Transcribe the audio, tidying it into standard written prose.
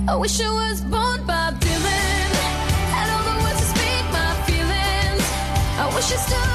I wish I was born Bob Dylan. Had all the words to speak my feelings. I wish I still